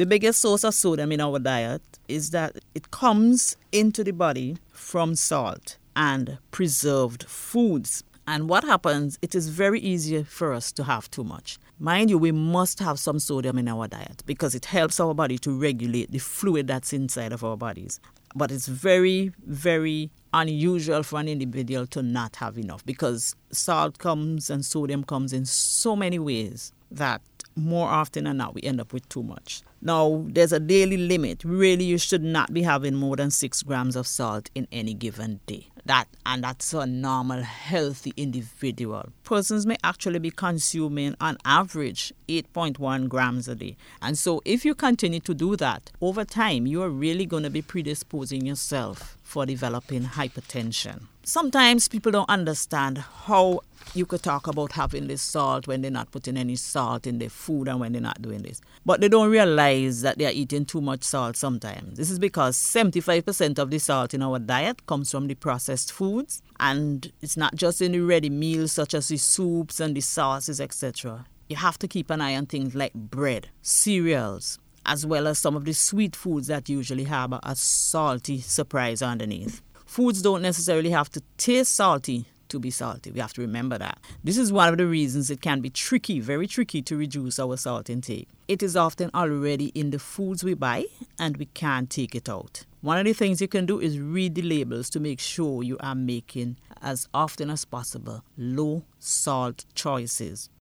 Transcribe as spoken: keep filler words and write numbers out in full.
The biggest source of sodium in our diet is that it comes into the body from salt and preserved foods. And what happens, it is very easy for us to have too much. Mind you, we must have some sodium in our diet because it helps our body to regulate the fluid that's inside of our bodies. But it's very, very unusual for an individual to not have enough because salt comes and sodium comes in so many ways that more often than not we end up with too much. Now, there's a daily limit. Really, you should not be having more than six grams of salt in any given day. That and that's a normal, healthy individual. Persons may actually be consuming on average eight point one grams a day. And so if you continue to do that, over time, you are really going to be predisposing yourself for developing hypertension. Sometimes people don't understand how you could talk about having this salt when they're not putting any salt in their food and when they're not doing this. But they don't realize that they're eating too much salt sometimes. This is because seventy-five percent of the salt in our diet comes from the processed foods. And it's not just in the ready meals such as the soups and the sauces, et cetera. You have to keep an eye on things like bread, cereals, as well as some of the sweet foods that usually have a salty surprise underneath. Foods don't necessarily have to taste salty to be salty. We have to remember that. This is one of the reasons it can be tricky, very tricky to reduce our salt intake. It is often already in the foods we buy and we can't take it out. One of the things you can do is read the labels to make sure you are making, as often as possible, low salt choices.